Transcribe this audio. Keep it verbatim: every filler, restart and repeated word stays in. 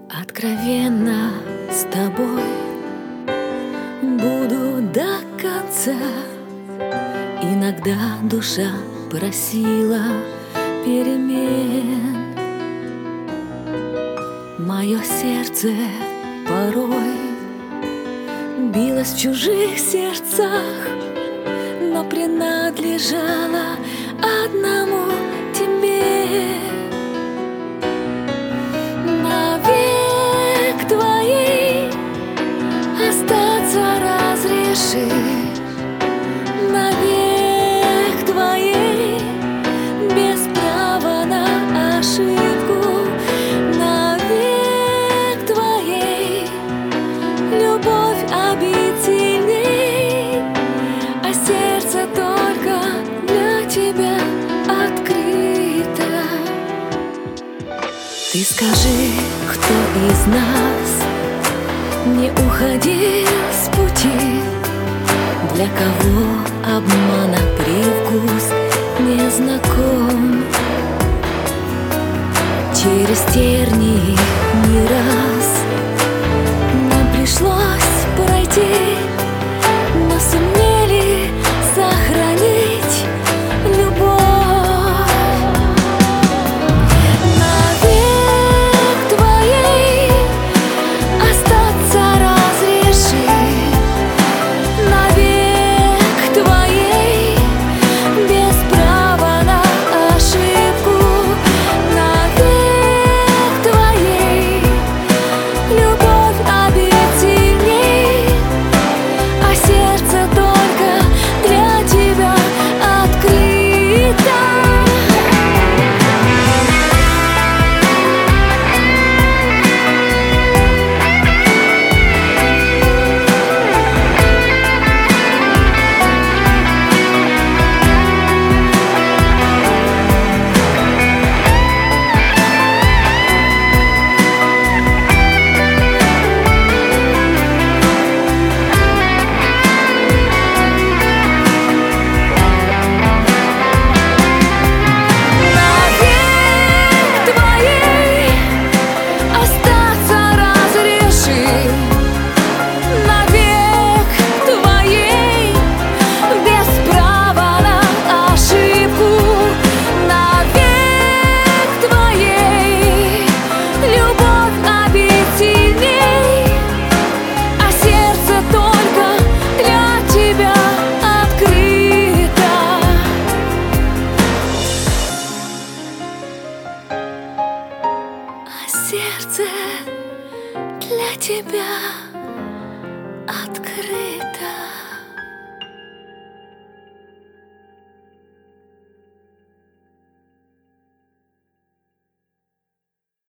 Откровенно с тобой буду до конца. Иногда душа просила перемен. Мое сердце порой билось в чужих сердцах, но принадлежало одному тебе. Навек твоей остаться разреши, навек твоей без права на ошибку, навек твоей любовь обителей, а сердце только для тебя открыто. Ты скажи, кто из нас не уходил с пути, для кого обмана привкус не знаком? Через тернии не раз нам пришлось пройти, но сумели сохранить любовь. Навек твоей остаться разреши, навек твоей без права на ошибку, навек твоей любовь обителей, а сердце только для тебя открыто. Сердце для тебя открыто.